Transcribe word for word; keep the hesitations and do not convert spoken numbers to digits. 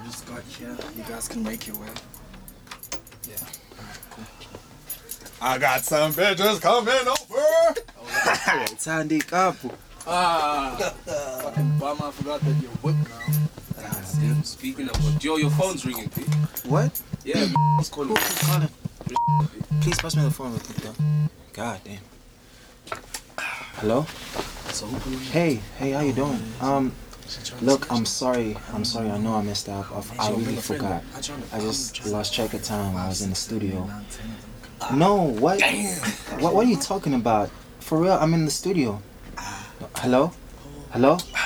just got here. You guys can make your way. Yeah. Alright, cool. I got some bitches coming over. It's Andy Kapu. Ah, fucking bum. I forgot that you're whipped now. Ah, Damn, speaking of what, yo, your phone's ringing, P. What? Yeah, who's calling? Who keeps calling? Please pass me the phone real quick, though. God damn. Hello? So who calling? Hey, hey, how you doing? Um, look, I'm sorry. I'm sorry. I know I messed up. I, I really forgot. I just lost track of time. I was in the studio. No, what? What? What are you talking about? For real, I'm in the studio. Hello? Hello?